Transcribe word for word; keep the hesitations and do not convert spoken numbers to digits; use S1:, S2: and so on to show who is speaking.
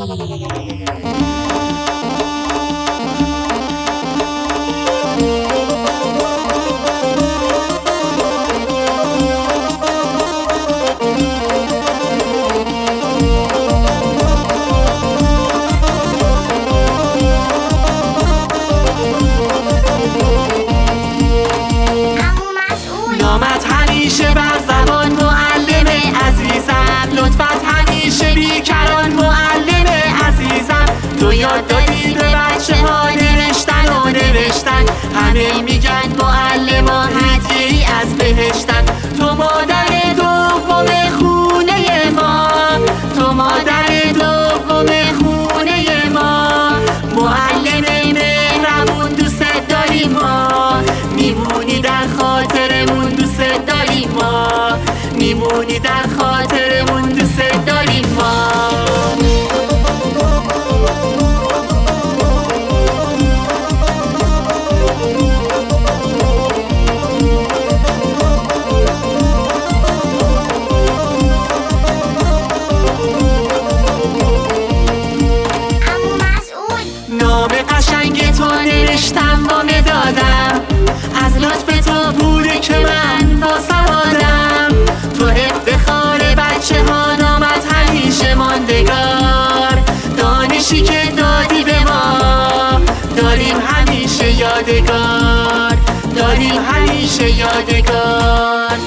S1: نامت همیشه بر زبان معلم عزیزم، لطفت همیشه بیکران معلم عزیزم. تو یاد دادی به بچه ها نوشتن و نوشتن، همه میگن معلما هدیه ای از بهشتن. تو مادر دوم خونه ما، تو مادر دوم خونه ما، معلم مهربون دوست داریم ما، میمونی در خاطرمون دوست داریم ما، میمونی در خاطرمون دوست داریم ما. نام قشنگ تو نوشتم با مدادم، از لطف تو بوده که من با سوادم. تو افتخار بچه ها، نامت همیشه ماندگار، دانشی که دادی به ما داریم همیشه یادگار، داریم همیشه یادگار.